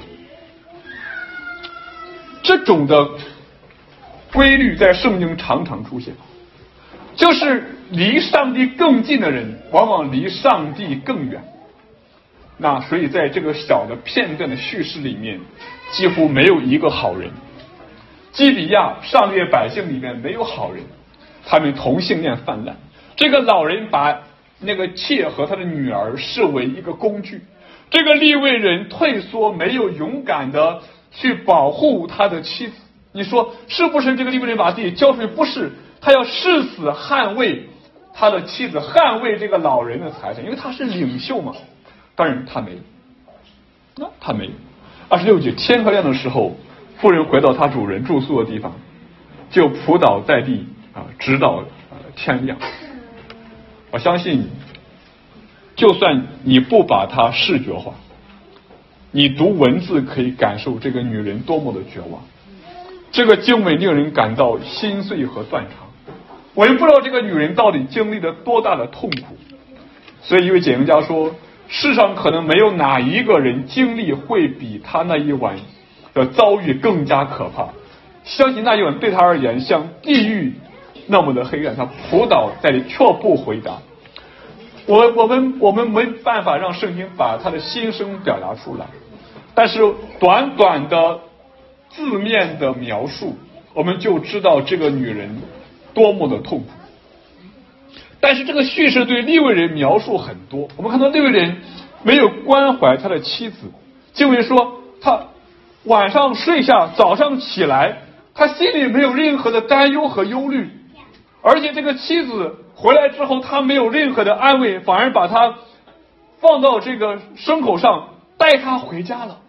这种的规律在圣经常常出现，就是离上帝更近的人往往离上帝更远。那所以在这个小的片段的叙事里面，几乎没有一个好人。基比亚上帝的百姓里面没有好人，他们同性恋泛滥，这个老人把那个妾和他的女儿视为一个工具，这个利未人退缩，没有勇敢的去保护他的妻子。你说是不是这个利未人把自己交出去？不是，他要誓死捍卫他的妻子，捍卫这个老人的财产，因为他是领袖嘛。当然他没有，他没有。26节，天快亮的时候，妇人回到她主人住宿的地方，就仆倒在地直到天亮。我相信就算你不把它视觉化，你读文字可以感受这个女人多么的绝望。这个经文令人感到心碎和断肠，我也不知道这个女人到底经历了多大的痛苦。所以一位解经家说，世上可能没有哪一个人经历会比他那一晚的遭遇更加可怕，相信那一晚对他而言像地狱那么的黑暗。他仆倒在地却不回答。 我们没办法让圣经把他的心声表达出来，但是短短的字面的描述，我们就知道这个女人多么的痛苦。但是这个叙事对利未人描述很多，我们看到利未人没有关怀他的妻子，经文说他晚上睡下，早上起来，他心里没有任何的担忧和忧虑，而且这个妻子回来之后，他没有任何的安慰，反而把他放到这个牲口上，带他回家了，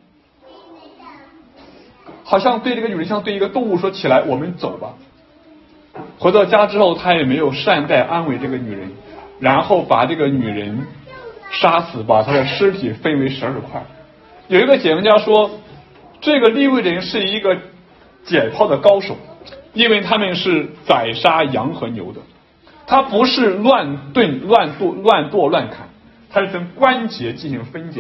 好像对这个女人像对一个动物说，起来我们走吧。回到家之后，他也没有善待安慰这个女人，然后把这个女人杀死，把她的尸体分为12块。有一个解文家说，这个利未人是一个解剖的高手，因为他们是宰杀羊和牛的，他不是乱炖乱剁乱砍，他是从关节进行分解。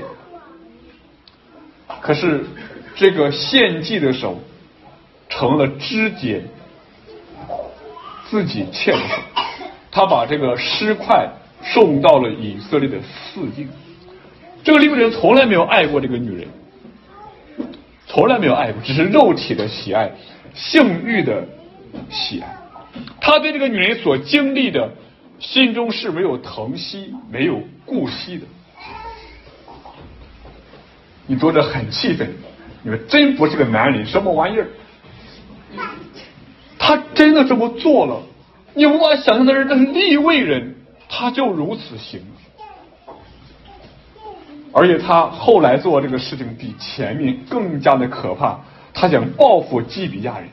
可是这个献祭的手成了肢解自己切的手，他把这个尸块送到了以色列的四境。这个利未人从来没有爱过这个女人，从来没有爱过，只是肉体的喜爱，性欲的喜爱。他对这个女人所经历的，心中是没有疼惜，没有顾惜的。你读着很气愤，你说真不是个男人，什么玩意儿？他真的这么做了，你无法想象的是，这是利未人，他就如此行。而且他后来做这个事情比前面更加的可怕，他想报复基比亚人。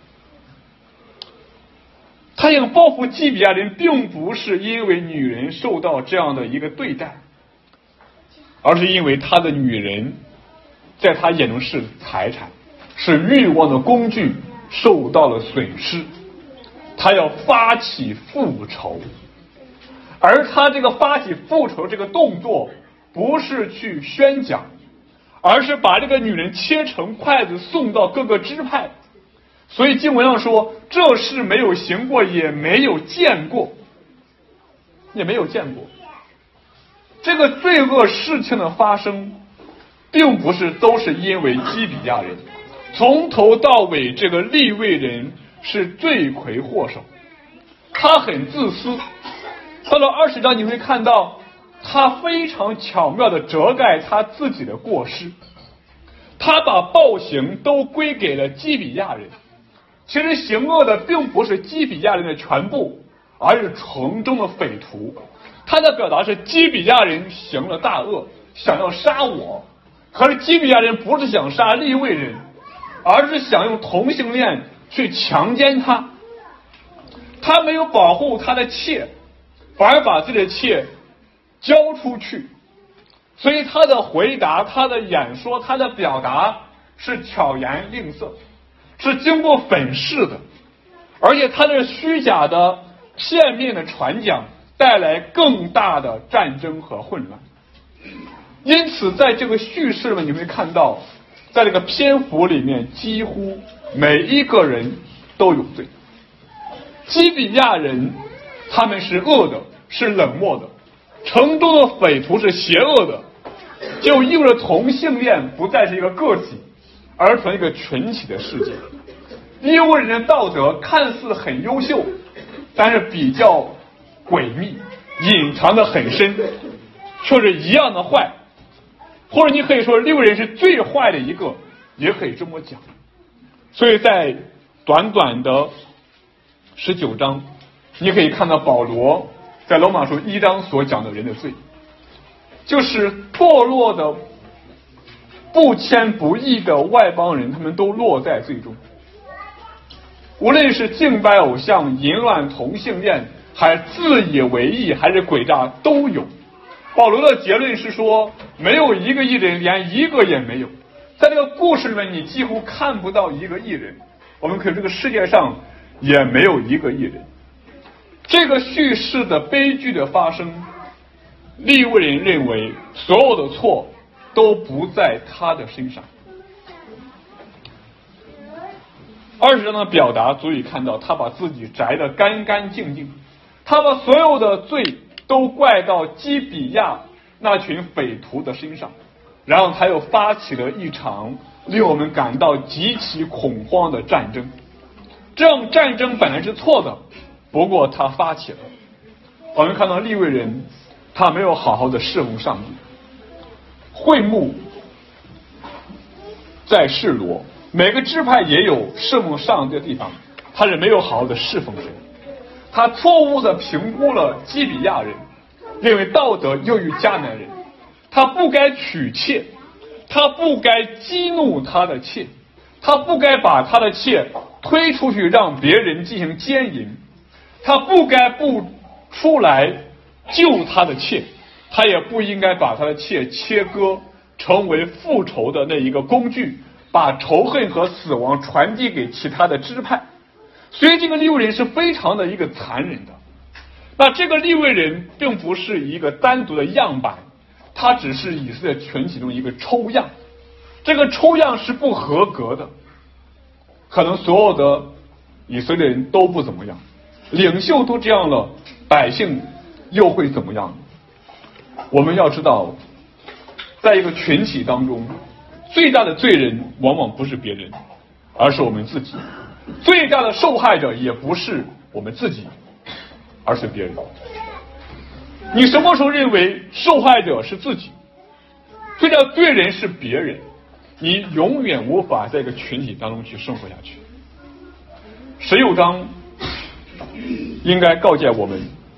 他想报复基比亚人，并不是因为女人受到这样的一个对待，而是因为他的女人在他眼中是财产，是欲望的工具，受到了损失，他要发起复仇。而他这个发起复仇这个动作，不是去宣讲，而是把这个女人切成筷子送到各个支派。所以经文上说，这事没有行过，也没有见过，也没有见过。这个罪恶事情的发生，并不是都是因为基比亚人，从头到尾这个利未人是罪魁祸首，他很自私。到了20章你会看到，他非常巧妙地遮盖他自己的过失，他把暴行都归给了基比亚人。其实行恶的并不是基比亚人的全部，而是城中的匪徒。他的表达是基比亚人行了大恶，想要杀我，可是基比亚人不是想杀利未人，而是想用同性恋去强奸他。他没有保护他的妾，反而把自己的妾交出去。所以他的回答，他的演说，他的表达是巧言令色，是经过粉饰的，而且他的虚假的片面的传讲带来更大的战争和混乱。因此在这个叙事里面，你会看到在这个篇幅里面，几乎每一个人都有罪。基比亚人他们是恶的，是冷漠的，城中的匪徒是邪恶的，就意味着同性恋不再是一个个体，而成一个群体的世界。利未人的道德看似很优秀，但是比较诡秘，隐藏的很深，却是一样的坏。或者你可以说利未人是最坏的一个，也可以这么讲。所以在短短的19章，你可以看到保罗在罗马书1章所讲的人的罪，就是堕落的不谦不义的外邦人，他们都落在罪中。无论是敬拜偶像、淫乱、同性恋，还自以为义，还是诡诈，都有。保罗的结论是说，没有一个义人，连一个也没有。在这个故事里面，你几乎看不到一个义人。我们可以这个世界上也没有一个义人。这个叙事的悲剧的发生，利未人认为所有的错都不在他的身上。20章的表达足以看到，他把自己摘得干干净净，他把所有的罪都怪到基比亚那群匪徒的身上，然后他又发起了一场令我们感到极其恐慌的战争。这样战争本来是错的，不过他发起了。我们看到利未人他没有好好的侍奉上帝，会幕在示罗，每个支派也有侍奉上帝的地方，他是没有好好的侍奉神。他错误的评估了基比亚人，认为道德优于迦南人，他不该娶妾，他不该激怒他的妾，他不该把他的妾推出去让别人进行奸淫，他不该不出来救他的妾，他也不应该把他的妾切割成为复仇的那一个工具，把仇恨和死亡传递给其他的支派。所以这个利未人是非常的一个残忍的。那这个利未人并不是一个单独的样板，它只是以色列群体中一个抽样，这个抽样是不合格的，可能所有的以色列人都不怎么样，领袖都这样了，百姓又会怎么样？我们要知道，在一个群体当中，最大的罪人往往不是别人，而是我们自己。最大的受害者也不是我们自己，而是别人。你什么时候认为受害者是自己，最大的罪人是别人，你永远无法在一个群体当中去生活下去。16章应该告诫我们，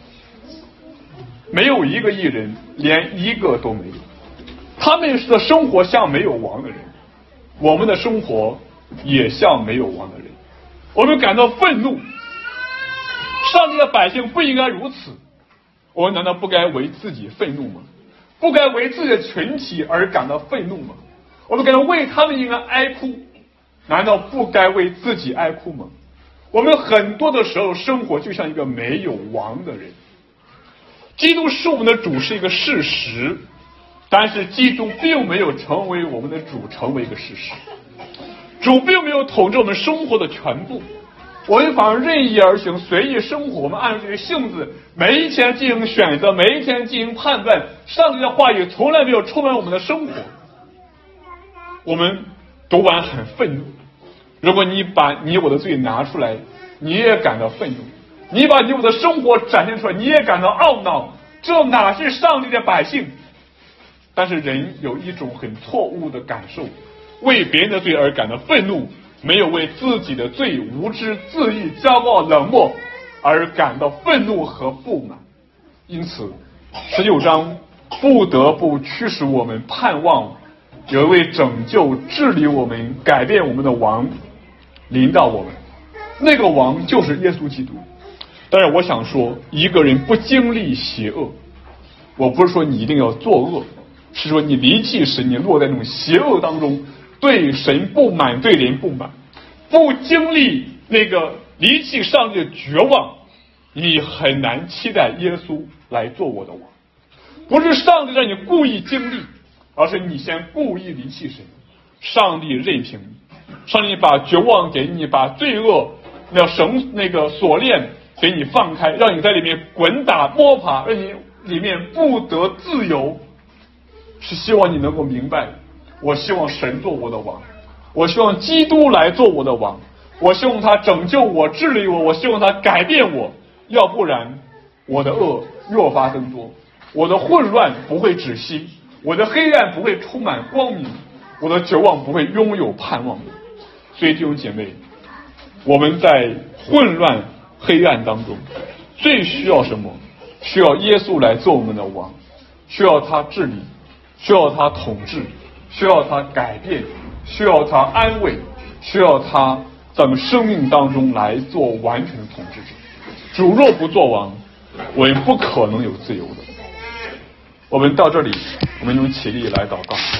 没有一个义人，连一个都没有。他们的生活像没有王的人，我们的生活也像没有王的人。我们感到愤怒，上帝的百姓不应该如此。我们难道不该为自己愤怒吗？不该为自己的群体而感到愤怒吗？我们感到为他们应该哀哭，难道不该为自己哀哭吗？我们很多的时候生活就像一个没有王的人。基督是我们的主是一个事实，但是基督并没有成为我们的主，成为一个事实。主并没有统治我们生活的全部，我们反而任意而行，随意生活。我们按照这个性子，每一天进行选择，每一天进行判断。上帝的话语从来没有充满我们的生活。我们读完很愤怒，如果你把你我的罪拿出来，你也感到愤怒；你把你我的生活展现出来，你也感到懊恼。这哪是上帝的百姓？但是人有一种很错误的感受，为别人的罪而感到愤怒，没有为自己的罪无知、自义、骄傲、冷漠而感到愤怒和不满。因此16章不得不驱使我们盼望有一位拯救、治理我们、改变我们的王临到我们，那个王就是耶稣基督。但是我想说，一个人不经历邪恶，我不是说你一定要作恶，是说你离弃神，你落在那种邪恶当中，对神不满，对人不满，不经历那个离弃上帝的绝望，你很难期待耶稣来做我的王。不是上帝让你故意经历，而是你先故意离弃神。上帝任凭你，上帝把绝望给你，把罪恶那个锁链给你放开，让你在里面滚打摸爬，让你里面不得自由，是希望你能够明白，我希望神做我的王，我希望基督来做我的王，我希望他拯救我、治理我，我希望他改变我，要不然我的恶越发增多，我的混乱不会止息，我的黑暗不会充满光明，我的绝望不会拥有盼望。所以弟兄姐妹，我们在混乱黑暗当中最需要什么？需要耶稣来做我们的王，需要他治理，需要他统治，需要他改变，需要他安慰，需要他在我们生命当中来做完全的统治者。主若不做王，我们不可能有自由的。我们到这里，我们用起立来祷告。